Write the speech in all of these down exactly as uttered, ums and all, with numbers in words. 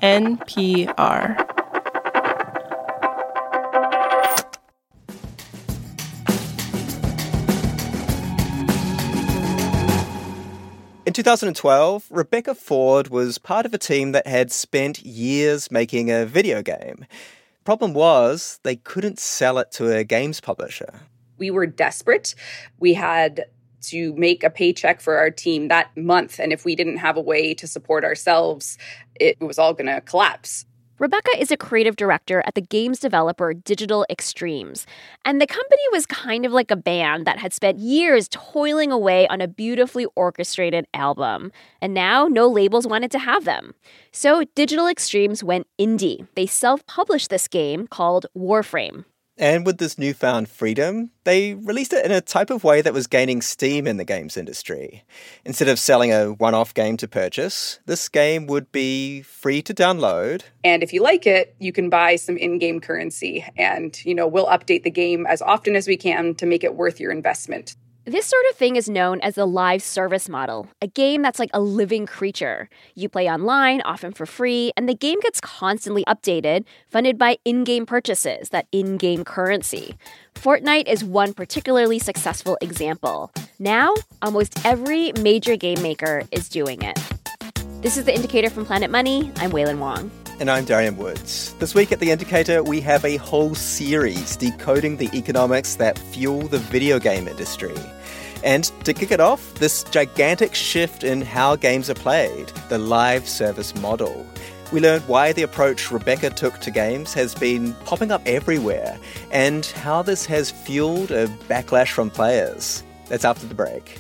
N P R. In two thousand twelve, Rebecca Ford was part of a team that had spent years making a video game. Problem was, they couldn't sell it to a games publisher. We were desperate. We had to make a paycheck for our team that month, and if we didn't have a way to support ourselves, it was all going to collapse. Rebecca is a creative director at the games developer Digital Extremes, and the company was kind of like a band that had spent years toiling away on a beautifully orchestrated album, and now no labels wanted to have them. So Digital Extremes went indie. They self-published this game called Warframe. And with this newfound freedom, they released it in a type of way that was gaining steam in the games industry. Instead of selling a one-off game to purchase, this game would be free to download. And if you like it, you can buy some in-game currency. And, you know, we'll update the game as often as we can to make it worth your investment. This sort of thing is known as the live service model, a game that's like a living creature. You play online, often for free, and the game gets constantly updated, funded by in-game purchases, that in-game currency. Fortnite is one particularly successful example. Now, almost every major game maker is doing it. This is The Indicator from Planet Money. I'm Wailin Wong. And I'm Darian Woods. This week at The Indicator, we have a whole series decoding the economics that fuel the video game industry. And to kick it off, this gigantic shift in how games are played, the live service model. We learned why the approach Rebecca took to games has been popping up everywhere, and how this has fueled a backlash from players. That's after the break.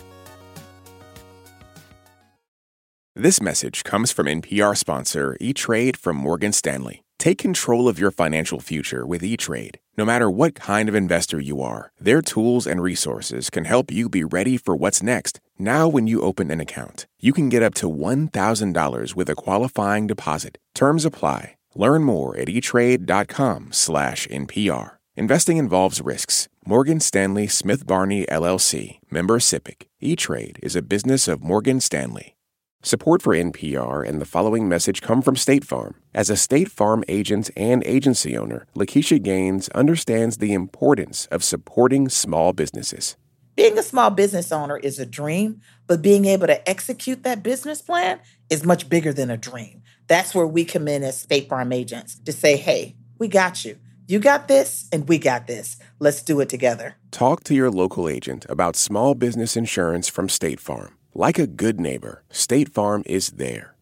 This message comes from N P R sponsor E-Trade from Morgan Stanley. Take control of your financial future with E-Trade. No matter what kind of investor you are, their tools and resources can help you be ready for what's next. Now when you open an account, you can get up to one thousand dollars with a qualifying deposit. Terms apply. Learn more at etrade.com slash NPR. Investing involves risks. Morgan Stanley Smith Barney, L L C. Member SIPC. E-Trade is a business of Morgan Stanley. Support for N P R and the following message come from State Farm. As a State Farm agent and agency owner, Lakeisha Gaines understands the importance of supporting small businesses. Being a small business owner is a dream, but being able to execute that business plan is much bigger than a dream. That's where we come in as State Farm agents to say, hey, we got you. You got this, and we got this. Let's do it together. Talk to your local agent about small business insurance from State Farm. Like a good neighbor, State Farm is there.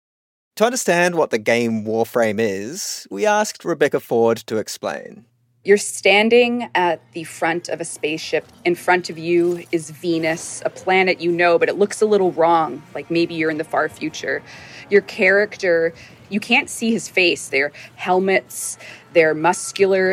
To understand what the game Warframe is, we asked Rebecca Ford to explain. You're standing at the front of a spaceship. In front of you is Venus, a planet you know, but it looks a little wrong, like maybe you're in the far future. Your character, you can't see his face. They're helmets, they're muscular.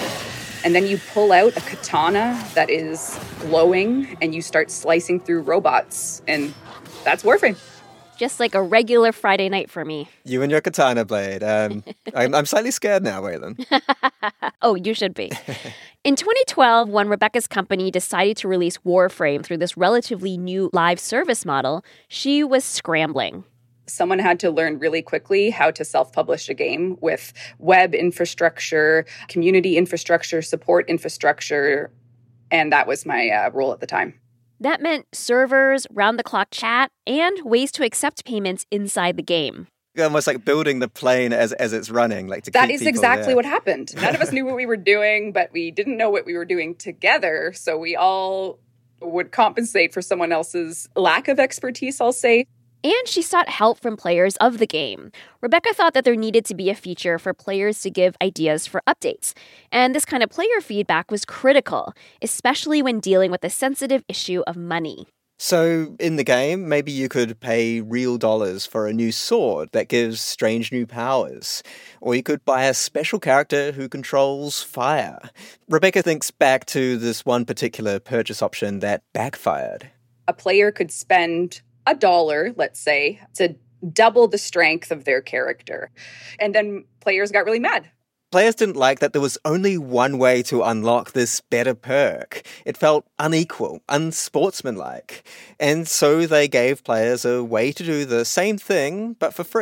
And then you pull out a katana that is glowing and you start slicing through robots. And that's Warframe. Just like a regular Friday night for me. You and your katana blade. Um, I'm, I'm slightly scared now, Wailin. Oh, you should be. In twenty twelve, when Rebecca's company decided to release Warframe through this relatively new live service model, she was scrambling. Someone had to learn really quickly how to self-publish a game with web infrastructure, community infrastructure, support infrastructure, and that was my uh, role at the time. That meant servers, round-the-clock chat, and ways to accept payments inside the game. Almost like building the plane as as it's running, like to that keep is people exactly there. What happened. None of us knew what we were doing, but we didn't know what we were doing together, so we all would compensate for someone else's lack of expertise, I'll say. And she sought help from players of the game. Rebecca thought that there needed to be a feature for players to give ideas for updates. And this kind of player feedback was critical, especially when dealing with the sensitive issue of money. So, in the game, maybe you could pay real dollars for a new sword that gives strange new powers. Or you could buy a special character who controls fire. Rebecca thinks back to this one particular purchase option that backfired. A player could spend a dollar, let's say, to double the strength of their character. And then players got really mad. Players didn't like that there was only one way to unlock this better perk. It felt unequal, unsportsmanlike. And so they gave players a way to do the same thing, but for free.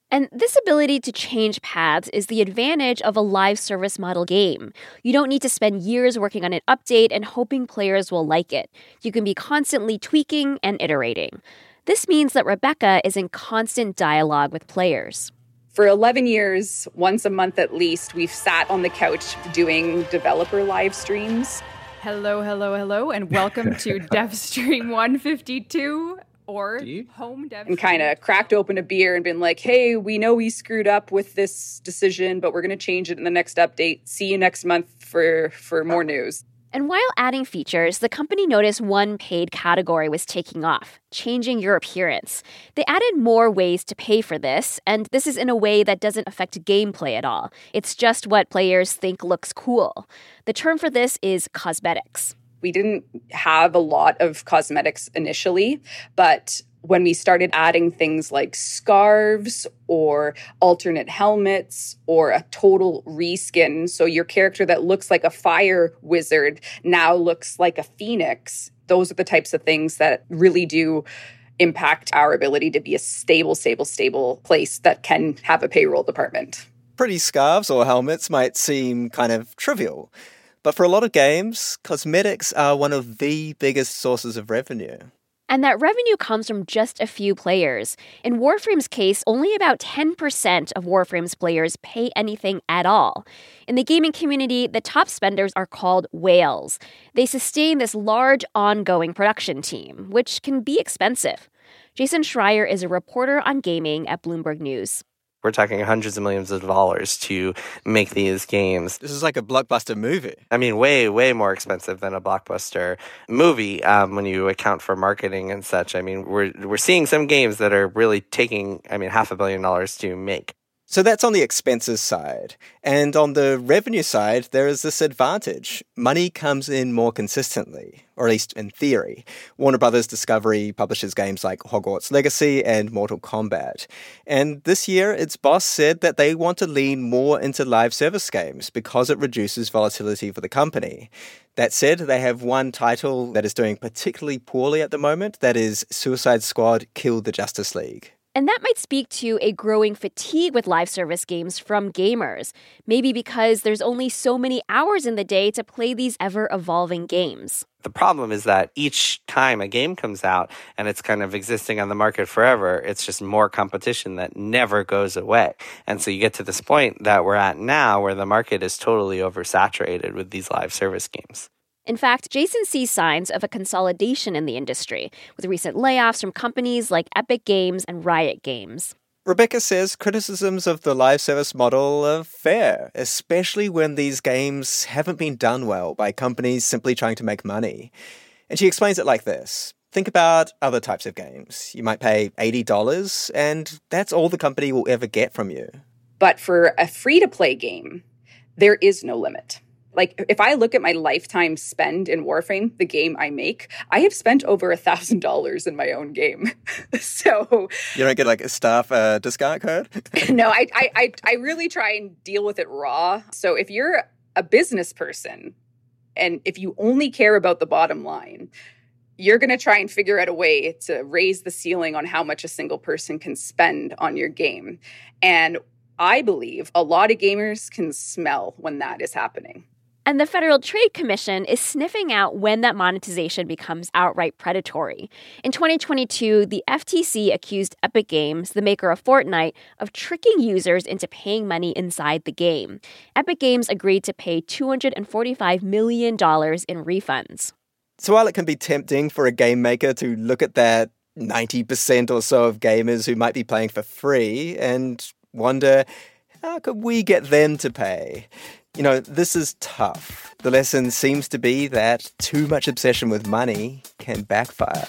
And this ability to change paths is the advantage of a live service model game. You don't need to spend years working on an update and hoping players will like it. You can be constantly tweaking and iterating. This means that Rebecca is in constant dialogue with players. For eleven years, once a month at least, we've sat on the couch doing developer live streams. Hello, hello, hello, and welcome to DevStream one fifty-two. Or home dev. And kind of cracked open a beer and been like, hey, we know we screwed up with this decision, but we're going to change it in the next update. See you next month for, for more news. And while adding features, the company noticed one paid category was taking off, changing your appearance. They added more ways to pay for this, and this is in a way that doesn't affect gameplay at all. It's just what players think looks cool. The term for this is cosmetics. We didn't have a lot of cosmetics initially, but when we started adding things like scarves or alternate helmets or a total reskin, so your character that looks like a fire wizard now looks like a phoenix, those are the types of things that really do impact our ability to be a stable, stable, stable place that can have a payroll department. Pretty scarves or helmets might seem kind of trivial. But for a lot of games, cosmetics are one of the biggest sources of revenue. And that revenue comes from just a few players. In Warframe's case, only about ten percent of Warframe's players pay anything at all. In the gaming community, the top spenders are called whales. They sustain this large, ongoing production team, which can be expensive. Jason Schreier is a reporter on gaming at Bloomberg News. We're talking hundreds of millions of dollars to make these games. This is like a blockbuster movie. I mean, way, way more expensive than a blockbuster movie um, when you account for marketing and such. I mean, we're we're seeing some games that are really taking, I mean, half a billion dollars to make. So that's on the expenses side. And on the revenue side, there is this advantage. Money comes in more consistently, or at least in theory. Warner Brothers Discovery publishes games like Hogwarts Legacy and Mortal Kombat. And this year, its boss said that they want to lean more into live service games because it reduces volatility for the company. That said, they have one title that is doing particularly poorly at the moment. That is Suicide Squad Kill the Justice League. And that might speak to a growing fatigue with live service games from gamers, maybe because there's only so many hours in the day to play these ever-evolving games. The problem is that each time a game comes out and it's kind of existing on the market forever, it's just more competition that never goes away. And so you get to this point that we're at now where the market is totally oversaturated with these live service games. In fact, Jason sees signs of a consolidation in the industry, with recent layoffs from companies like Epic Games and Riot Games. Rebecca says criticisms of the live service model are fair, especially when these games haven't been done well by companies simply trying to make money. And she explains it like this. Think about other types of games. You might pay eighty dollars, and that's all the company will ever get from you. But for a free-to-play game, there is no limit. Like, if I look at my lifetime spend in Warframe, the game I make, I have spent over a thousand dollars in my own game. So you don't get like a staff uh, discount code? No, I, I I really try and deal with it raw. So if you're a business person and if you only care about the bottom line, you're going to try and figure out a way to raise the ceiling on how much a single person can spend on your game. And I believe a lot of gamers can smell when that is happening. And the Federal Trade Commission is sniffing out when that monetization becomes outright predatory. In twenty twenty-two, the F T C accused Epic Games, the maker of Fortnite, of tricking users into paying money inside the game. Epic Games agreed to pay two hundred forty-five million dollars in refunds. So while it can be tempting for a game maker to look at that ninety percent or so of gamers who might be playing for free and wonder, how could we get them to pay? You know, this is tough. The lesson seems to be that too much obsession with money can backfire.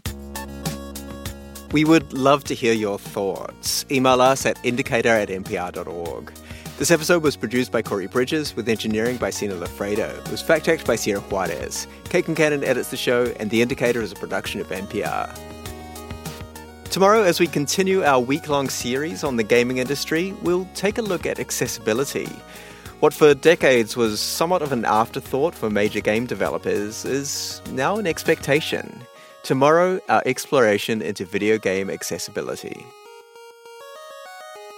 We would love to hear your thoughts. Email us at indicator at n p r dot org. This episode was produced by Corey Bridges with engineering by Sina Lafredo. It was fact-checked by Sierra Juarez. Kate Concannon edits the show, and The Indicator is a production of N P R. Tomorrow, as we continue our week-long series on the gaming industry, we'll take a look at accessibility. What for decades was somewhat of an afterthought for major game developers is now an expectation. Tomorrow, our exploration into video game accessibility.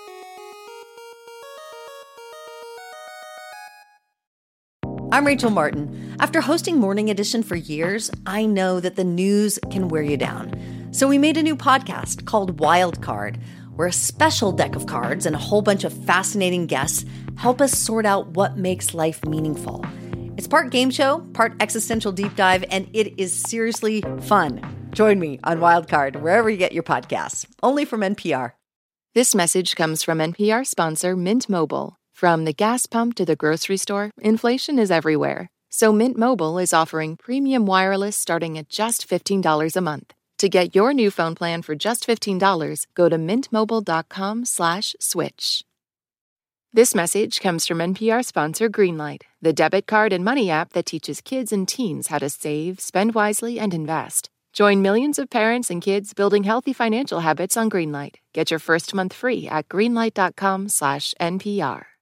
I'm Rachel Martin. After hosting Morning Edition for years, I know that the news can wear you down. So we made a new podcast called Wild Card, where a special deck of cards and a whole bunch of fascinating guests help us sort out what makes life meaningful. It's part game show, part existential deep dive, and it is seriously fun. Join me on Wild Card, wherever you get your podcasts, only from N P R. This message comes from N P R sponsor Mint Mobile. From the gas pump to the grocery store, inflation is everywhere. So Mint Mobile is offering premium wireless starting at just fifteen dollars a month. To get your new phone plan for just fifteen dollars, go to mintmobile.com slash switch. This message comes from N P R sponsor Greenlight, the debit card and money app that teaches kids and teens how to save, spend wisely, and invest. Join millions of parents and kids building healthy financial habits on Greenlight. Get your first month free at greenlight.com slash NPR.